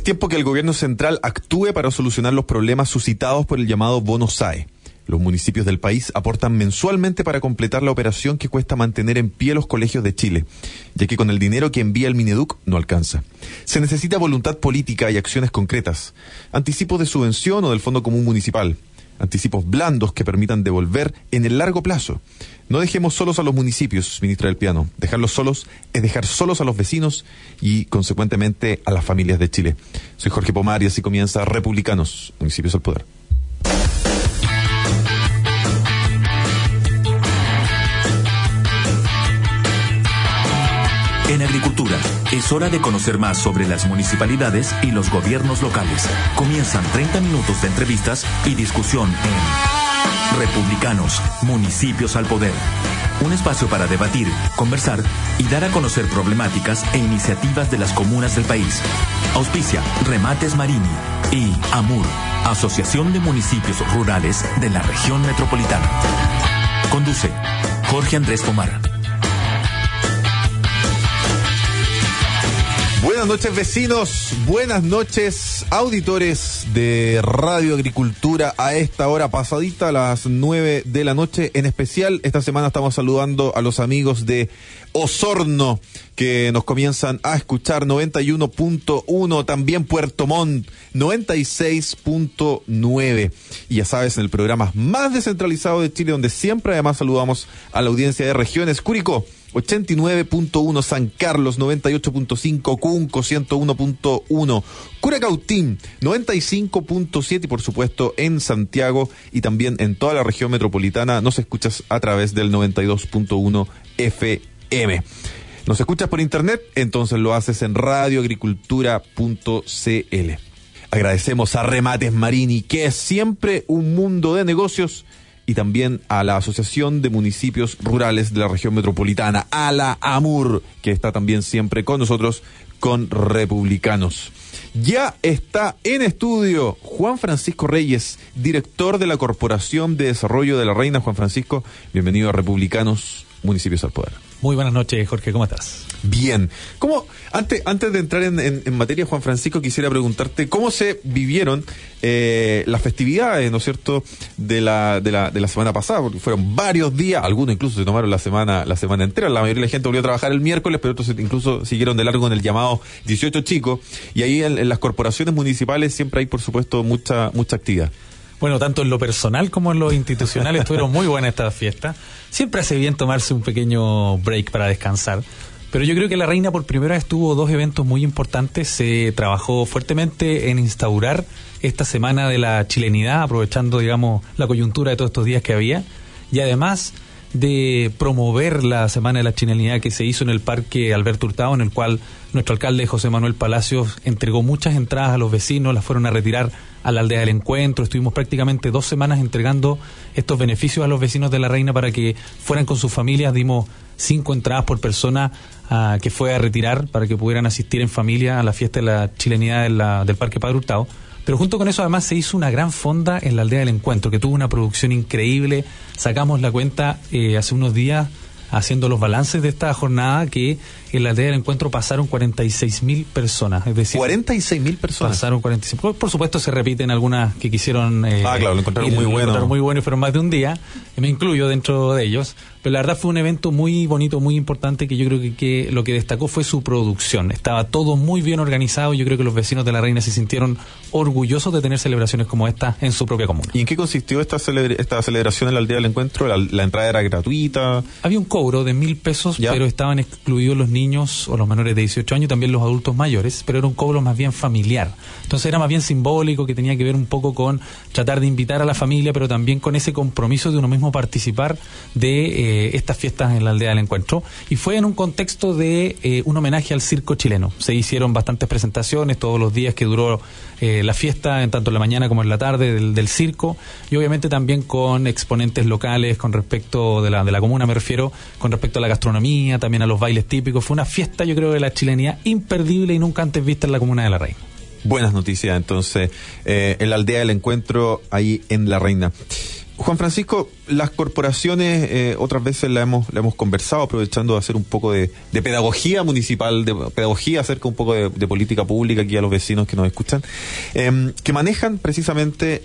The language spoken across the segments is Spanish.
Es tiempo que el gobierno central actúe para solucionar los problemas suscitados por el llamado bono SAE. Los municipios del país aportan mensualmente para completar la operación que cuesta mantener en pie los colegios de Chile, ya que con el dinero que envía el Mineduc no alcanza. Se necesita voluntad política y acciones concretas, anticipos de subvención o del Fondo Común Municipal, anticipos blandos que permitan devolver en el largo plazo. No dejemos solos a los municipios, ministra del Piano. Dejarlos solos es dejar solos a los vecinos y, consecuentemente, a las familias de Chile. Soy Jorge Pomar y así comienza Republicanos, Municipios al Poder. En agricultura, es hora de conocer más sobre las municipalidades y los gobiernos locales. Comienzan 30 minutos de entrevistas y discusión en Republicanos, Municipios al Poder. Un espacio para debatir, conversar y dar a conocer problemáticas e iniciativas de las comunas del país. Auspicia Remates Marini y AMUR, Asociación de Municipios Rurales de la Región Metropolitana. Conduce Jorge Andrés Pomar. Buenas noches, vecinos, buenas noches, auditores de Radio Agricultura a esta hora pasadita, a las 9 de la noche. En especial, esta semana estamos saludando a los amigos de Osorno, que nos comienzan a escuchar 91.1, también Puerto Montt 96.9. Y ya sabes, en el programa más descentralizado de Chile, donde siempre además saludamos a la audiencia de regiones: Curicó 89.1, San Carlos 98.5, Cunco 101.1, Curacautín 95.7 y por supuesto en Santiago y también en toda la región metropolitana nos escuchas a través del 92.1 FM. ¿Nos escuchas por internet? Entonces lo haces en radioagricultura.cl. Agradecemos a Remates Marini, que es siempre un mundo de negocios, y también a la Asociación de Municipios Rurales de la Región Metropolitana, a la AMUR, que está también siempre con nosotros, con Republicanos. Ya está en estudio Juan Francisco Reyes, director de la Corporación de Desarrollo de la Reina. Juan Francisco, bienvenido a Republicanos, Municipios al Poder. Muy buenas noches, Jorge, ¿cómo estás? Bien. ¿Cómo, antes de entrar en materia, Juan Francisco, quisiera preguntarte cómo se vivieron las festividades, ¿no es cierto?, de la semana pasada, porque fueron varios días, algunos incluso se tomaron la semana entera, la mayoría de la gente volvió a trabajar el miércoles, pero otros incluso siguieron de largo en el llamado 18 chicos, y ahí en las corporaciones municipales siempre hay, por supuesto, mucha actividad. Bueno, tanto en lo personal como en lo institucional estuvieron muy buenas estas fiestas. Siempre hace bien tomarse un pequeño break para descansar. Pero yo creo que la Reina por primera vez tuvo dos eventos muy importantes. Se trabajó fuertemente en instaurar esta semana de la chilenidad, aprovechando, digamos, la coyuntura de todos estos días que había. Y además de promover la Semana de la Chilenidad que se hizo en el Parque Alberto Hurtado, en el cual nuestro alcalde José Manuel Palacios entregó muchas entradas a los vecinos, las fueron a retirar a la aldea del encuentro. Estuvimos prácticamente 2 semanas entregando estos beneficios a los vecinos de la Reina para que fueran con sus familias. Dimos 5 entradas por persona que fue a retirar para que pudieran asistir en familia a la fiesta de la chilenidad del Parque Padre Hurtado. Pero junto con eso además se hizo una gran fonda en la aldea del encuentro, que tuvo una producción increíble. Sacamos la cuenta hace unos días, haciendo los balances de esta jornada, que en la aldea del encuentro pasaron 46.000 personas. Es decir, 46.000 personas. Pasaron 46. Por supuesto se repiten algunas que quisieron... claro, lo encontraron muy bueno. Lo encontraron muy bueno y fueron más de un día. Me incluyo dentro de ellos. Pero la verdad fue un evento muy bonito, muy importante, que yo creo que lo que destacó fue su producción. Estaba todo muy bien organizado y yo creo que los vecinos de la Reina se sintieron orgullosos de tener celebraciones como esta en su propia comuna. ¿Y en qué consistió esta celebración en la aldea del encuentro? ¿La entrada era gratuita? Había un cobro de 1.000 pesos, ¿ya?, pero estaban excluidos los niños o los menores de 18 años, también los adultos mayores, pero era un cobro más bien familiar. Entonces era más bien simbólico, que tenía que ver un poco con tratar de invitar a la familia, pero también con ese compromiso de uno mismo participar de estas fiestas en la aldea del encuentro. Y fue en un contexto de un homenaje al circo chileno. Se hicieron bastantes presentaciones todos los días que duró la fiesta, tanto en la mañana como en la tarde del circo, y obviamente también con exponentes locales con respecto de la comuna, me refiero, con respecto a la gastronomía, también a los bailes típicos. Fue una fiesta, yo creo, de la chilenidad imperdible y nunca antes vista en la comuna de La Reina. Buenas noticias, entonces, en la aldea del encuentro, ahí en La Reina. Juan Francisco, las corporaciones otras veces la hemos conversado, aprovechando de hacer un poco de pedagogía municipal, de pedagogía acerca un poco de política pública aquí a los vecinos que nos escuchan, que manejan precisamente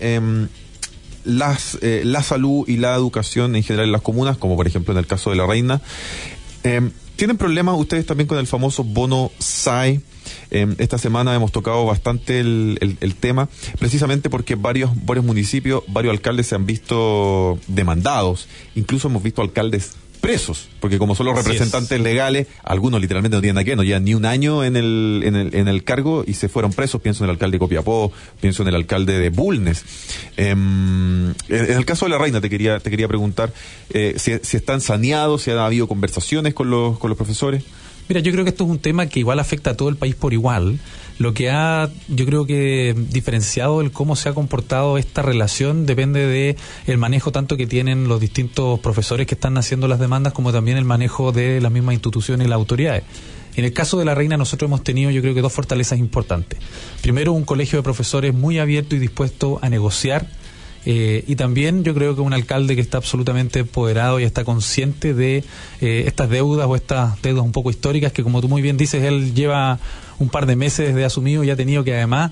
la salud y la educación en general en las comunas, como por ejemplo en el caso de La Reina. ¿Tienen problemas ustedes también con el famoso bono SAE? Esta semana hemos tocado bastante el tema, precisamente porque varios municipios, varios alcaldes se han visto demandados, incluso hemos visto alcaldes presos, porque como son los representantes legales, algunos literalmente no tienen nada que ver, no llevan ni un año en el cargo y se fueron presos. Pienso en el alcalde de Copiapó, pienso en el alcalde de Bulnes. En el caso de La Reina te quería preguntar si están saneados, si ha habido conversaciones con los profesores. Mira, yo creo que esto es un tema que igual afecta a todo el país por igual. Lo que yo creo que diferenciado el cómo se ha comportado esta relación depende de el manejo tanto que tienen los distintos profesores que están haciendo las demandas, como también el manejo de las mismas instituciones y las autoridades. En el caso de La Reina nosotros hemos tenido, yo creo que 2 fortalezas importantes. Primero, un colegio de profesores muy abierto y dispuesto a negociar. Y también yo creo que un alcalde que está absolutamente empoderado y está consciente de estas deudas o estas deudas un poco históricas que, como tú muy bien dices, él lleva un par de meses desde asumido y ha tenido que además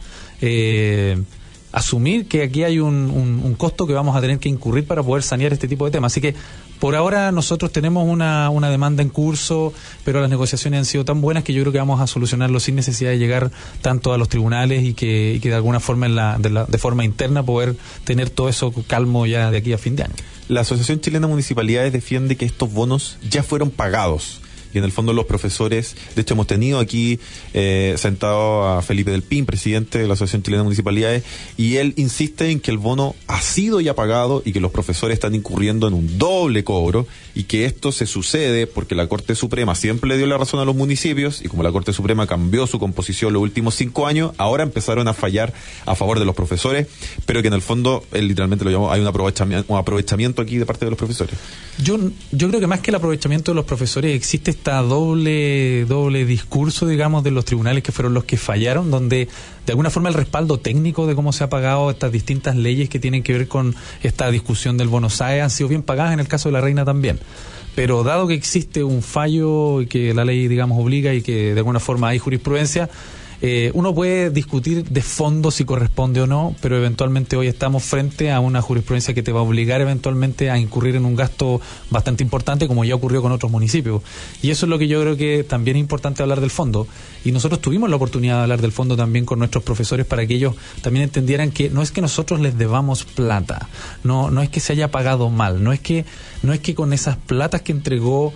asumir que aquí hay un costo que vamos a tener que incurrir para poder sanear este tipo de temas. Así que por ahora nosotros tenemos una demanda en curso, pero las negociaciones han sido tan buenas que yo creo que vamos a solucionarlo sin necesidad de llegar tanto a los tribunales y que de alguna forma de forma interna poder tener todo eso calmo ya de aquí a fin de año. La Asociación Chilena de Municipalidades defiende que estos bonos ya fueron pagados. Y en el fondo los profesores, de hecho hemos tenido aquí sentado a Felipe Del Pin, presidente de la Asociación Chilena de Municipalidades, y él insiste en que el bono ha sido ya pagado y que los profesores están incurriendo en un doble cobro y que esto se sucede porque la Corte Suprema siempre le dio la razón a los municipios y como la Corte Suprema cambió su composición los últimos 5 años, ahora empezaron a fallar a favor de los profesores, pero que en el fondo, él literalmente lo llamó, hay un aprovechamiento aquí de parte de los profesores. Yo creo que más que el aprovechamiento de los profesores existe esta doble discurso, digamos, de los tribunales que fueron los que fallaron, donde de alguna forma el respaldo técnico de cómo se ha pagado estas distintas leyes que tienen que ver con esta discusión del bono SAE han sido bien pagadas en el caso de La Reina también. Pero dado que existe un fallo y que la ley, digamos, obliga y que de alguna forma hay jurisprudencia, uno puede discutir de fondo si corresponde o no, pero eventualmente hoy estamos frente a una jurisprudencia que te va a obligar eventualmente a incurrir en un gasto bastante importante, como ya ocurrió con otros municipios. Y eso es lo que yo creo que también es importante hablar del fondo. Y nosotros tuvimos la oportunidad de hablar del fondo también con nuestros profesores para que ellos también entendieran que no es que nosotros les debamos plata, no es que se haya pagado mal, no es que con esas platas que entregó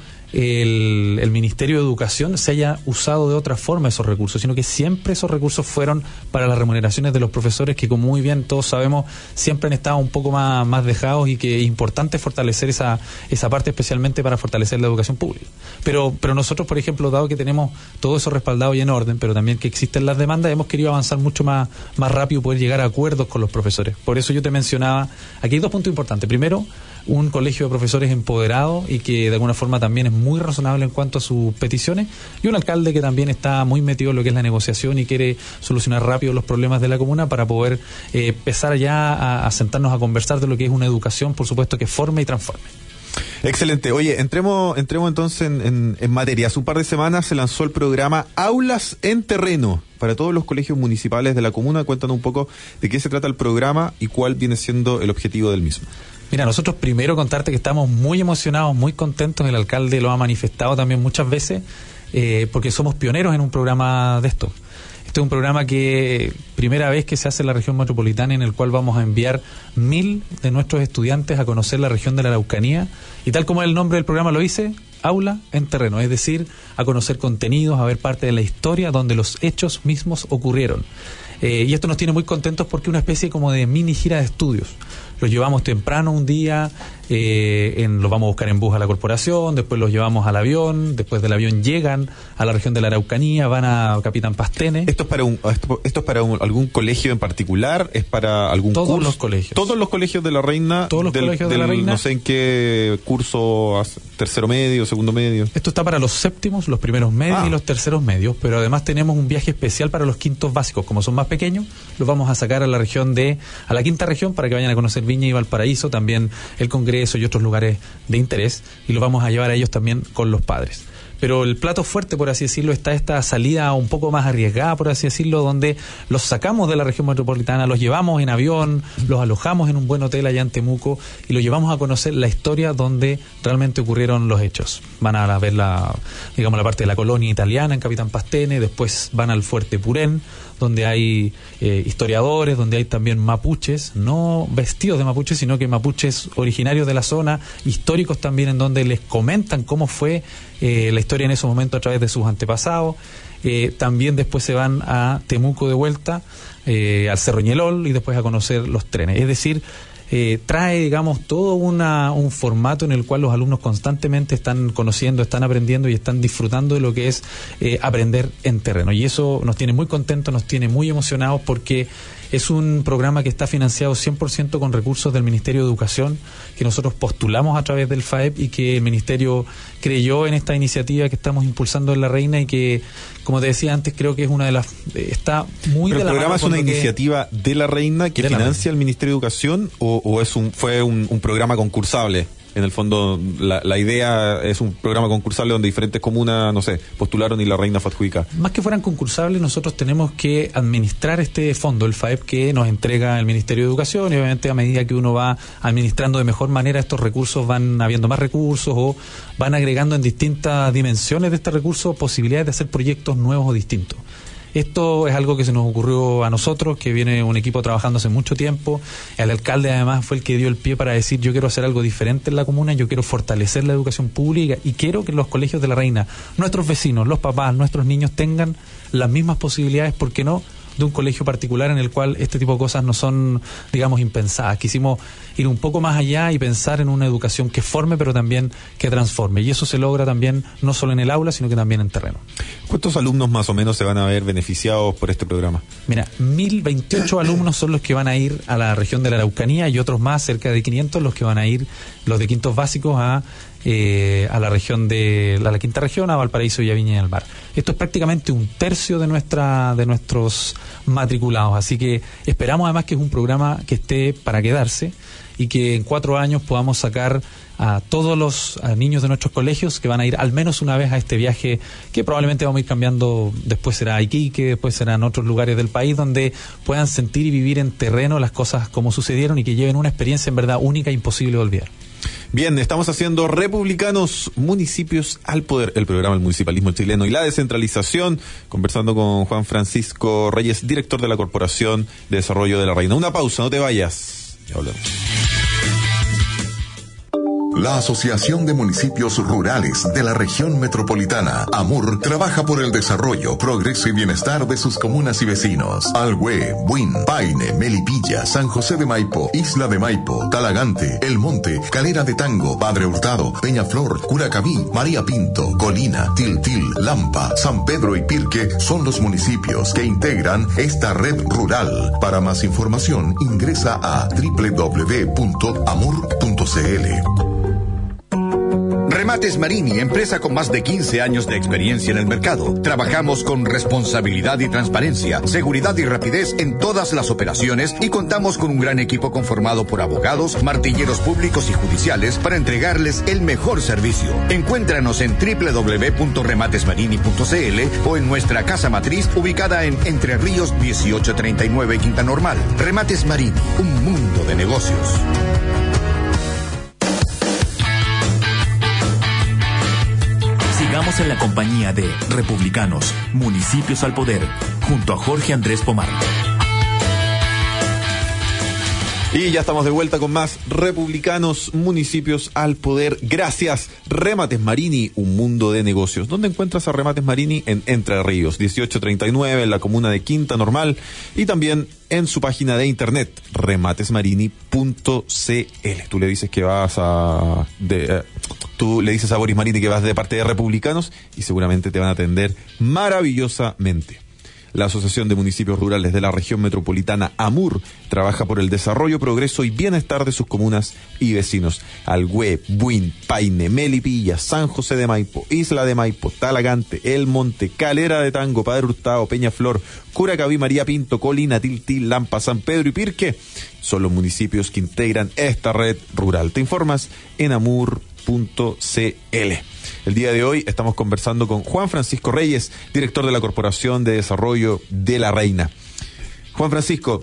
el Ministerio de Educación se haya usado de otra forma esos recursos, sino que siempre esos recursos fueron para las remuneraciones de los profesores que, como muy bien todos sabemos, siempre han estado un poco más dejados y que es importante fortalecer esa parte, especialmente para fortalecer la educación pública. Pero nosotros, por ejemplo, dado que tenemos todo eso respaldado y en orden, pero también que existen las demandas, hemos querido avanzar mucho más rápido y poder llegar a acuerdos con los profesores. Por eso yo te mencionaba, aquí hay 2 puntos importantes. Primero, un colegio de profesores empoderado y que de alguna forma también es muy razonable en cuanto a sus peticiones, y un alcalde que también está muy metido en lo que es la negociación y quiere solucionar rápido los problemas de la comuna para poder empezar ya a sentarnos a conversar de lo que es una educación, por supuesto, que forme y transforme. Excelente. Oye, entremos entonces en materia. Hace un par de semanas se lanzó el programa Aulas en Terreno para todos los colegios municipales de la comuna. Cuéntanos un poco de qué se trata el programa y cuál viene siendo el objetivo del mismo. Mira, nosotros primero contarte que estamos muy emocionados, muy contentos, el alcalde lo ha manifestado también muchas veces, porque somos pioneros en un programa de esto. Este es un programa que primera vez que se hace en la región metropolitana, en el cual vamos a enviar 1000 de nuestros estudiantes a conocer la región de la Araucanía, y tal como el nombre del programa lo dice, Aula en Terreno, es decir, a conocer contenidos, a ver parte de la historia donde los hechos mismos ocurrieron. Y esto nos tiene muy contentos porque es una especie como de mini gira de estudios. Los llevamos temprano un día, los vamos a buscar en bus a la corporación, después los llevamos al avión, después del avión llegan a la región de la Araucanía, van a Capitán Pastene. ¿Esto es para algún colegio en particular? ¿Es para algún curso? Todos los colegios. Todos los colegios de la Reina. Todos los colegios de la Reina. No sé en qué curso, tercero medio, segundo medio. Esto está para los séptimos, los primeros medios y los terceros medios, pero además tenemos un viaje especial para los quintos básicos. Como son más pequeños, los vamos a sacar a la quinta región para que vayan a conocer Viña y Valparaíso, también el Congreso y otros lugares de interés, y los vamos a llevar a ellos también con los padres. Pero el plato fuerte, por así decirlo, está esta salida un poco más arriesgada, por así decirlo, donde los sacamos de la región metropolitana, los llevamos en avión, los alojamos en un buen hotel allá en Temuco y los llevamos a conocer la historia donde realmente ocurrieron los hechos. Van a ver la parte de la colonia italiana en Capitán Pastene, después van al Fuerte Purén, donde hay historiadores, donde hay también mapuches, no vestidos de mapuches, sino que mapuches originarios de la zona, históricos también, en donde les comentan cómo fue la historia en ese momento a través de sus antepasados. También después se van a Temuco de vuelta, al Cerro Ñelol, y después a conocer los trenes. Es decir, trae, digamos, todo un formato en el cual los alumnos constantemente están conociendo, están aprendiendo y están disfrutando de lo que es aprender en terreno. Y eso nos tiene muy contentos, nos tiene muy emocionados, porque es un programa que está financiado 100% con recursos del Ministerio de Educación, que nosotros postulamos a través del FAEP y que el Ministerio creyó en esta iniciativa que estamos impulsando en La Reina y que, como te decía antes, creo que es una de las... está muy ¿Pero de la el programa mano es una con lo que... iniciativa de La Reina que financia el Ministerio de Educación o fue un programa concursable? En el fondo, la idea es un programa concursable donde diferentes comunas, no sé, postularon y La Reina fue adjudicada. Más que fueran concursables, nosotros tenemos que administrar este fondo, el FAEP, que nos entrega el Ministerio de Educación, y obviamente a medida que uno va administrando de mejor manera estos recursos, van habiendo más recursos o van agregando en distintas dimensiones de este recurso posibilidades de hacer proyectos nuevos o distintos. Esto es algo que se nos ocurrió a nosotros, que viene un equipo trabajando hace mucho tiempo. El alcalde además fue el que dio el pie para decir: yo quiero hacer algo diferente en la comuna, yo quiero fortalecer la educación pública y quiero que los colegios de La Reina, nuestros vecinos, los papás, nuestros niños tengan las mismas posibilidades, ¿por qué no?, de un colegio particular en el cual este tipo de cosas no son, digamos, impensadas. Quisimos ir un poco más allá y pensar en una educación que forme, pero también que transforme. Y eso se logra también no solo en el aula, sino que también en terreno. ¿Cuántos alumnos más o menos se van a ver beneficiados por este programa? Mira, 1.028 alumnos son los que van a ir a la región de la Araucanía, y otros más, cerca de 500, los que van a ir, los de quintos básicos, a la región de la quinta región, a Valparaíso y a Viña del Mar. Esto es prácticamente un tercio de nuestros matriculados, así que esperamos además que es un programa que esté para quedarse y que en 4 años podamos sacar a todos los niños de nuestros colegios, que van a ir al menos una vez a este viaje, que probablemente vamos a ir cambiando. Después será Iquique, después serán otros lugares del país, donde puedan sentir y vivir en terreno las cosas como sucedieron y que lleven una experiencia en verdad única e imposible de olvidar. Bien, estamos haciendo Republicanos, Municipios al Poder, el programa del municipalismo chileno y la descentralización, conversando con Juan Francisco Reyes, director de la Corporación de Desarrollo de La Reina. Una pausa, no te vayas. Ya hablamos. La Asociación de Municipios Rurales de la Región Metropolitana, AMUR, trabaja por el desarrollo, progreso y bienestar de sus comunas y vecinos. Alhué, Buin, Paine, Melipilla, San José de Maipo, Isla de Maipo, Talagante, El Monte, Calera de Tango, Padre Hurtado, Peñaflor, Curacaví, María Pinto, Colina, Tiltil, Lampa, San Pedro y Pirque son los municipios que integran esta red rural. Para más información, ingresa a www.amur.cl. Remates Marini, empresa con más de 15 años de experiencia en el mercado. Trabajamos con responsabilidad y transparencia, seguridad y rapidez en todas las operaciones, y contamos con un gran equipo conformado por abogados, martilleros públicos y judiciales para entregarles el mejor servicio. Encuéntranos en www.rematesmarini.cl o en nuestra casa matriz ubicada en Entre Ríos 1839 Quinta Normal. Remates Marini, un mundo de negocios. Sigamos en la compañía de Republicanos, Municipios al Poder, junto a Jorge Andrés Pomar. Y ya estamos de vuelta con más Republicanos, municipios al poder. Gracias, Remates Marini, un mundo de negocios. ¿Dónde encuentras a Remates Marini? En Entre Ríos, 1839, en la comuna de Quinta Normal, y también en su página de internet, rematesmarini.cl. Tú le dices que vas tú le dices a Boris Marini que vas de parte de Republicanos y seguramente te van a atender maravillosamente. La Asociación de Municipios Rurales de la Región Metropolitana, AMUR, trabaja por el desarrollo, progreso y bienestar de sus comunas y vecinos. Alhué, Buin, Paine, Melipilla, San José de Maipo, Isla de Maipo, Talagante, El Monte, Calera de Tango, Padre Hurtado, Peñaflor, Curacaví, María Pinto, Colina, Tiltil, Lampa, San Pedro y Pirque son los municipios que integran esta red rural. Te informas en amur.cl. El día de hoy estamos conversando con Juan Francisco Reyes, director de la Corporación de Desarrollo de La Reina. Juan Francisco,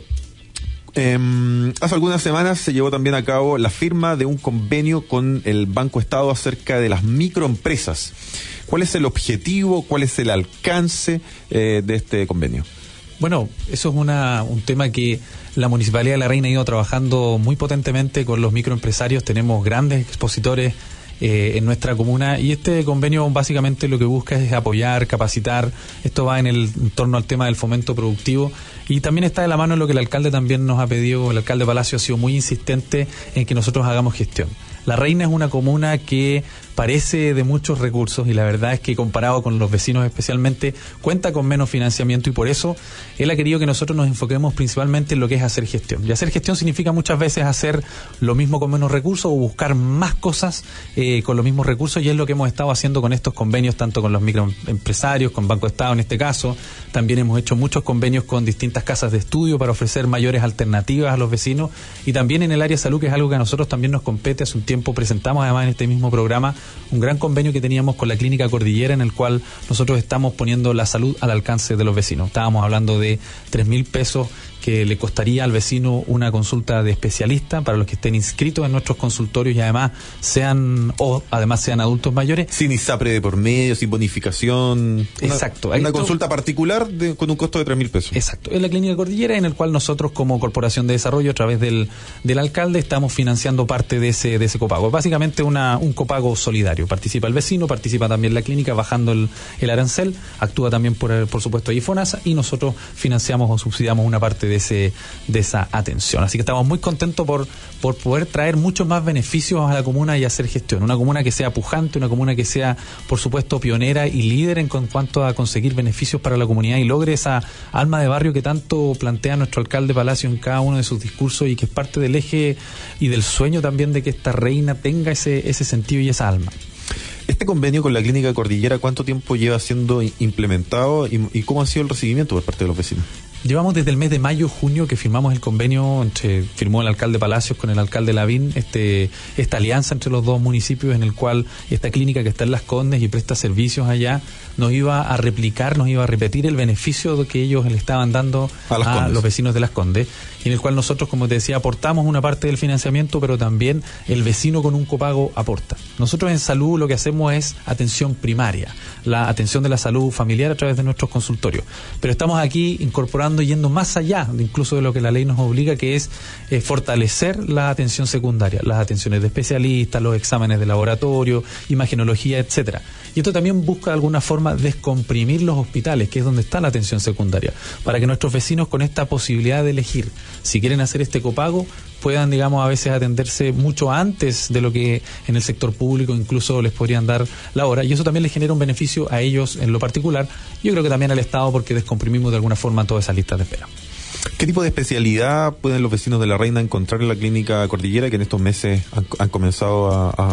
hace algunas semanas se llevó también a cabo la firma de un convenio con el Banco Estado acerca de las microempresas. ¿Cuál es el objetivo, cuál es el alcance de este convenio? Bueno, eso es un tema que la Municipalidad de La Reina ha ido trabajando muy potentemente con los microempresarios. Tenemos grandes expositores en nuestra comuna, y este convenio básicamente lo que busca es apoyar, capacitar. Esto va en torno al tema del fomento productivo, y también está de la mano en lo que el alcalde también nos ha pedido. El alcalde Palacio ha sido muy insistente en que nosotros hagamos gestión. La Reina es una comuna que parece de muchos recursos, y la verdad es que comparado con los vecinos especialmente, cuenta con menos financiamiento, y por eso él ha querido que nosotros nos enfoquemos principalmente en lo que es hacer gestión. Y hacer gestión significa muchas veces hacer lo mismo con menos recursos o buscar más cosas con los mismos recursos, y es lo que hemos estado haciendo con estos convenios, tanto con los microempresarios, con Banco Estado en este caso. También hemos hecho muchos convenios con distintas casas de estudio para ofrecer mayores alternativas a los vecinos, y también en el área de salud, que es algo que a nosotros también nos compete. Hace un tiempo presentamos además en este mismo programa un gran convenio que teníamos con la Clínica Cordillera, en el cual nosotros estamos poniendo la salud al alcance de los vecinos. Estábamos hablando de 3.000 pesos que le costaría al vecino una consulta de especialista para los que estén inscritos en nuestros consultorios, y además sean adultos mayores. Sin ISAPRE de por medio, sin bonificación. Exacto. Una consulta particular con un costo de 3.000 pesos. Exacto. Es la Clínica Cordillera, en el cual nosotros como Corporación de Desarrollo, a través del alcalde, estamos financiando parte de ese copago. Básicamente un copago solidario. Participa el vecino, participa también la clínica bajando el arancel, actúa también por supuesto IFONASA, y nosotros financiamos o subsidiamos una parte de esa atención. Así que estamos muy contentos por poder traer muchos más beneficios a la comuna y hacer gestión. Una comuna que sea pujante, una comuna que sea, por supuesto, pionera y líder en cuanto a conseguir beneficios para la comunidad, y logre esa alma de barrio que tanto plantea nuestro alcalde Palacio en cada uno de sus discursos, y que es parte del eje y del sueño también de que esta reina tenga ese sentido y esa alma. Este convenio con la Clínica Cordillera, ¿cuánto tiempo lleva siendo implementado y cómo ha sido el recibimiento por parte de los vecinos? Llevamos desde el mes de mayo, junio, que firmamos el convenio, firmó el alcalde Palacios con el alcalde Lavín, esta alianza entre los dos municipios, en el cual esta clínica que está en Las Condes y presta servicios allá, nos iba a repetir el beneficio que ellos le estaban dando a los vecinos de Las Condes, y en el cual nosotros, como te decía, aportamos una parte del financiamiento, pero también el vecino con un copago aporta. Nosotros en salud lo que hacemos es atención primaria, la atención de la salud familiar a través de nuestros consultorios, pero estamos aquí incorporando, yendo más allá incluso de lo que la ley nos obliga, que es fortalecer la atención secundaria, las atenciones de especialistas, los exámenes de laboratorio, imagenología, etcétera. Y esto también busca de alguna forma descomprimir los hospitales, que es donde está la atención secundaria, para que nuestros vecinos, con esta posibilidad de elegir si quieren hacer este copago, puedan, digamos, a veces atenderse mucho antes de lo que en el sector público incluso les podrían dar la hora, y eso también les genera un beneficio a ellos en lo particular. Yo creo que también al Estado, porque descomprimimos de alguna forma todas esas listas de espera. ¿Qué tipo de especialidad pueden los vecinos de La Reina encontrar en la Clínica Cordillera, que en estos meses han comenzado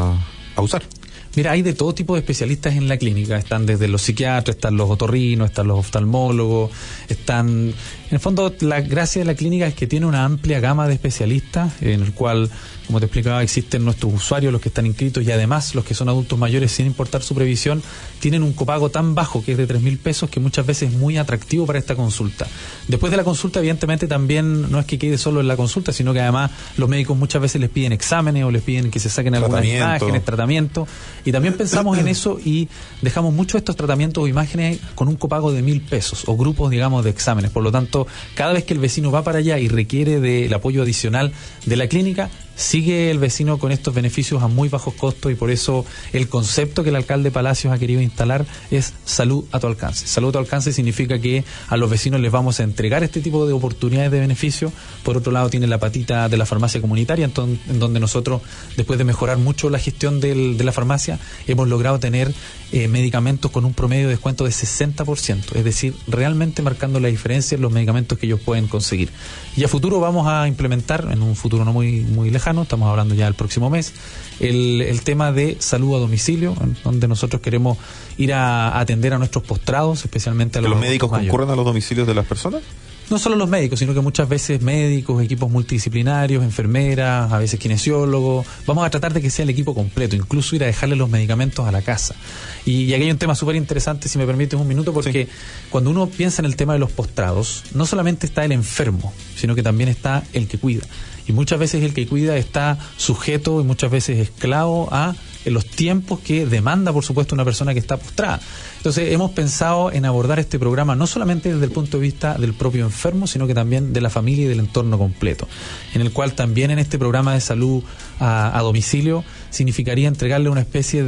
a usar? Mira, hay de todo tipo de especialistas en la clínica. Están desde los psiquiatras, están los otorrinos, están los oftalmólogos, están... En el fondo, la gracia de la clínica es que tiene una amplia gama de especialistas, en el cual, Como te explicaba, existen nuestros usuarios, los que están inscritos, y además los que son adultos mayores, sin importar su previsión, tienen un copago tan bajo, que es de 3.000 pesos, que muchas veces es muy atractivo para esta consulta. Después de la consulta, evidentemente, también no es que quede solo en la consulta, sino que además los médicos muchas veces les piden exámenes o les piden que se saquen algunas imágenes, tratamiento, y también pensamos en eso y dejamos muchos de estos tratamientos o imágenes con un copago de 1.000 pesos o grupos, digamos, de exámenes. Por lo tanto, cada vez que el vecino va para allá y requiere del apoyo adicional de la clínica, sigue el vecino con estos beneficios a muy bajos costos, y por eso el concepto que el alcalde Palacios ha querido instalar es salud a tu alcance. Salud a tu alcance significa que a los vecinos les vamos a entregar este tipo de oportunidades de beneficio. Por otro lado, tiene la patita de la farmacia comunitaria, en donde nosotros, después de mejorar mucho la gestión de la farmacia, hemos logrado tener medicamentos con un promedio de descuento de 60%, es decir, realmente marcando la diferencia en los medicamentos que ellos pueden conseguir. Y a futuro vamos a implementar, en un futuro no muy lejano, estamos hablando ya del próximo mes, el tema de salud a domicilio, en donde nosotros queremos ir a atender a nuestros postrados, especialmente a los médicos concurren a los domicilios de las personas. No solo los médicos, sino que muchas veces médicos, equipos multidisciplinarios, enfermeras, a veces kinesiólogos. Vamos a tratar de que sea el equipo completo, incluso ir a dejarle los medicamentos a la casa. Y aquí hay un tema súper interesante, si me permites un minuto, porque cuando uno piensa en el tema de los postrados, no solamente está el enfermo, sino que también está el que cuida. Y muchas veces el que cuida está sujeto y muchas veces esclavo a los tiempos que demanda, por supuesto, una persona que está postrada. Entonces, hemos pensado en abordar este programa no solamente desde el punto de vista del propio enfermo, sino que también de la familia y del entorno completo, en el cual también en este programa de salud a domicilio significaría entregarle una especie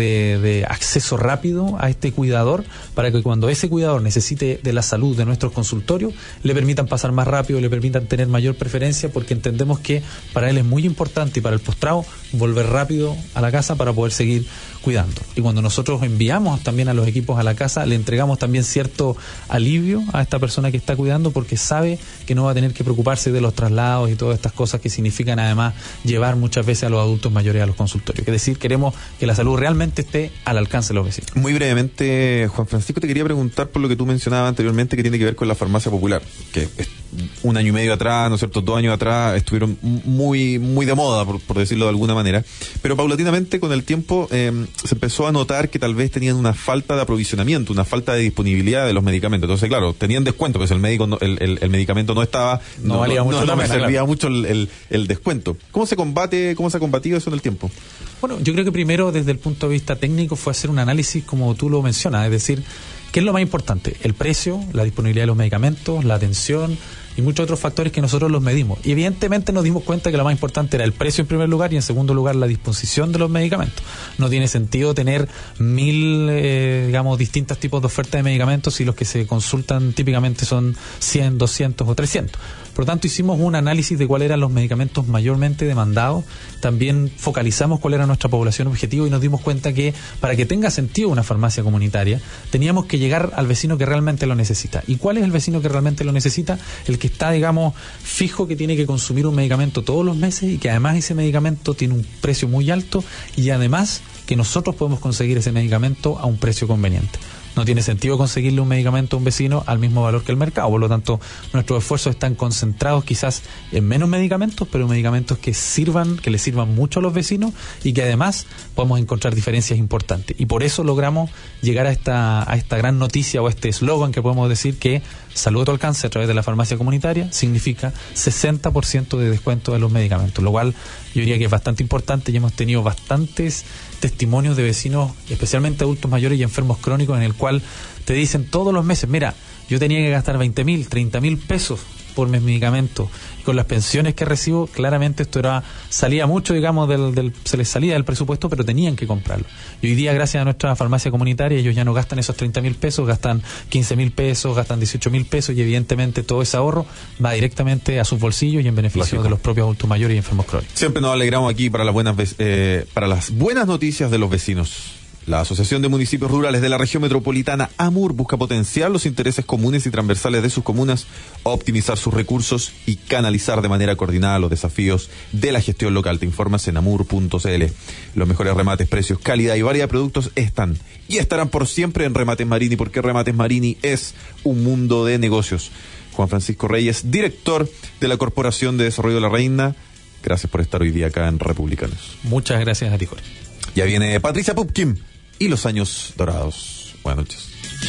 de acceso rápido a este cuidador, para que cuando ese cuidador necesite de la salud de nuestros consultorios, le permitan pasar más rápido, le permitan tener mayor preferencia, porque entendemos que para él es muy importante, y para el postrado, volver rápido a la casa para poder seguir cuidando. Y cuando nosotros enviamos también a los equipos a la casa, le entregamos también cierto alivio a esta persona que está cuidando, porque sabe que no va a tener que preocuparse de los traslados y todas estas cosas que significan además llevar muchas veces a los adultos mayores a los consultorios. Es decir, queremos que la salud realmente esté al alcance de los vecinos. Muy brevemente, Juan Francisco, te quería preguntar por lo que tú mencionabas anteriormente, que tiene que ver con la farmacia popular, que un año y medio atrás, ¿no es cierto?, 2 años atrás, estuvieron muy de moda, por decirlo de alguna manera, pero paulatinamente con el tiempo se empezó a notar que tal vez tenían una falta de aprovisionamiento, una falta de disponibilidad de los medicamentos. Entonces, claro, tenían descuento, pues el medicamento no estaba, no valía mucho, no me servía mucho el descuento. ¿Cómo se ha combatido eso en el tiempo? Bueno, yo creo que primero, desde el punto de vista técnico, fue hacer un análisis, como tú lo mencionas, es decir, ¿qué es lo más importante? El precio, la disponibilidad de los medicamentos, la atención y muchos otros factores que nosotros los medimos. Y evidentemente nos dimos cuenta que lo más importante era el precio en primer lugar, y en segundo lugar la disposición de los medicamentos. No tiene sentido tener 1.000, distintos tipos de oferta de medicamentos si los que se consultan típicamente son 100, 200 o 300. Por lo tanto, hicimos un análisis de cuáles eran los medicamentos mayormente demandados. También focalizamos cuál era nuestra población objetivo y nos dimos cuenta que para que tenga sentido una farmacia comunitaria, teníamos que llegar al vecino que realmente lo necesita. ¿Y cuál es el vecino que realmente lo necesita? El que está, fijo, que tiene que consumir un medicamento todos los meses, y que además ese medicamento tiene un precio muy alto, y además que nosotros podemos conseguir ese medicamento a un precio conveniente. No tiene sentido conseguirle un medicamento a un vecino al mismo valor que el mercado. Por lo tanto, nuestros esfuerzos están concentrados quizás en menos medicamentos, pero medicamentos que le sirvan mucho a los vecinos, y que además podamos encontrar diferencias importantes. Y por eso logramos llegar a esta gran noticia, o a este eslogan que podemos decir, que salud a tu alcance a través de la farmacia comunitaria significa 60% de descuento de los medicamentos, lo cual yo diría que es bastante importante, y hemos tenido bastantes testimonios de vecinos, especialmente adultos mayores y enfermos crónicos, en el cual te dicen todos los meses: mira, yo tenía que gastar 20.000, 30.000 pesos por mis medicamentos, y con las pensiones que recibo, claramente esto salía mucho, se les salía del presupuesto, pero tenían que comprarlo. Y hoy día, gracias a nuestra farmacia comunitaria, ellos ya no gastan esos 30.000 pesos, gastan 15.000 pesos, gastan 18.000 pesos, y evidentemente todo ese ahorro va directamente a sus bolsillos y en beneficio de los propios adultos mayores y enfermos crónicos. Siempre nos alegramos aquí para las buenas noticias de los vecinos. La Asociación de Municipios Rurales de la Región Metropolitana, AMUR, busca potenciar los intereses comunes y transversales de sus comunas, optimizar sus recursos y canalizar de manera coordinada los desafíos de la gestión local. Te informas en amur.cl. Los mejores remates, precios, calidad y variedad de productos están y estarán por siempre en Remates Marini, porque Remates Marini es un mundo de negocios. Juan Francisco Reyes, director de la Corporación de Desarrollo de la Reina, Gracias por estar hoy día acá en Republicanos. Muchas gracias a ti, Jorge. Ya viene Patricia Pupkin y los años dorados. Buenas noches.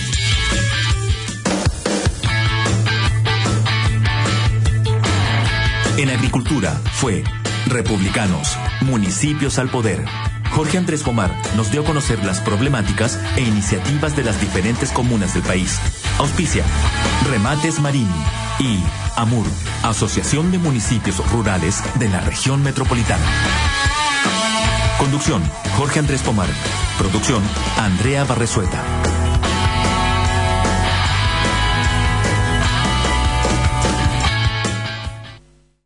En agricultura fue Republicanos, Municipios al Poder. Jorge Andrés Pomar nos dio a conocer las problemáticas e iniciativas de las diferentes comunas del país. Auspicia Remates Marini y AMUR, Asociación de Municipios Rurales de la Región Metropolitana. Conducción, Jorge Andrés Pomar. Producción, Andrea Barresueta.